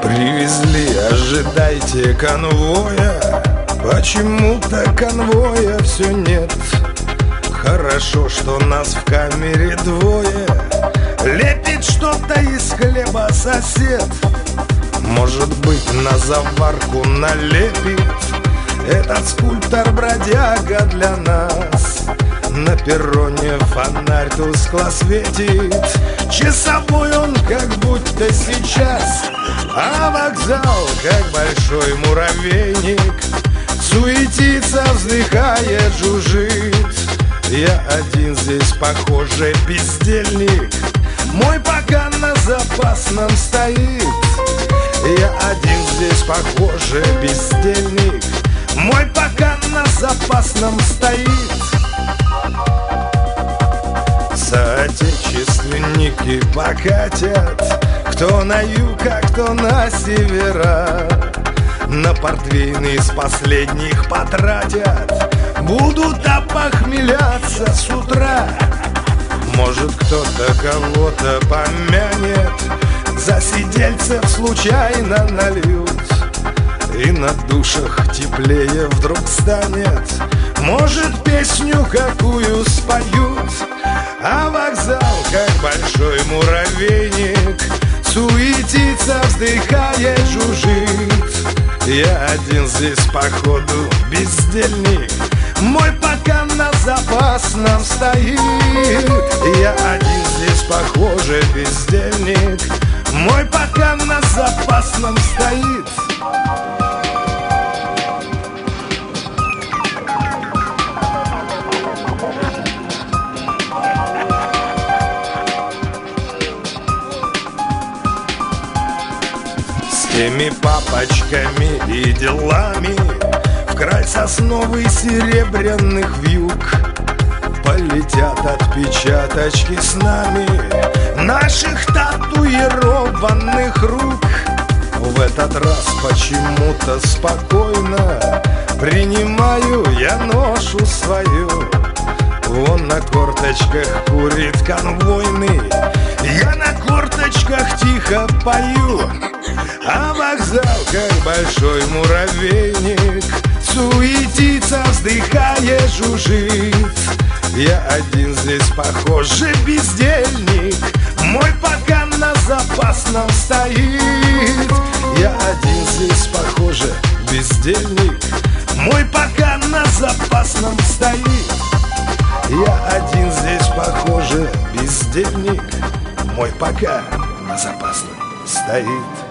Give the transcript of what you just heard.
Привезли, ожидайте конвоя. Почему-то конвоя все нет. Хорошо, что нас в камере двое. Лепит что-то из хлеба сосед. Может быть, на заварку налепит этот скульптор-бродяга для нас. На перроне фонарь тускло светит. Часовой он как будто сейчас. А вокзал, как большой муравейник, суетится, вздыхает, жужжит. Я один здесь, похоже, бездельник. Мой пока на запасном стоит. Я один здесь, похоже, бездельник. Мой пока на запасном стоит. Соотечественники покатят, кто на юг, а кто на севера. На портвейн из последних потратят, будут опохмеляться с утра. Может, кто-то кого-то помянет, за сидельцев случайно нальют, и на душах теплее вдруг станет. Может, песню какую споют. А вокзал, как большой муравейник, суетится, вздыхает, жужжит. Я один здесь, походу, бездельник. Мой пока на запасном стоит. Я один здесь, похоже, бездельник. Мой пока на запасном стоит. Теми папочками и делами в край сосновый серебряных вьюг полетят отпечаточки с нами наших татуированных рук. В этот раз почему-то спокойно принимаю я ношу свою. Вон на корточках курит конвойный, я на корточках тихо пою. А вокзал, как большой муравейник, суетится, вздыхает, жужжит. Я один здесь, похоже, бездельник. Мой пока на запасном стоит. Я один здесь, похоже, бездельник. Мой пока на запасном стоит. Я один здесь, похоже, бездельник. Мой пока на запасном стоит.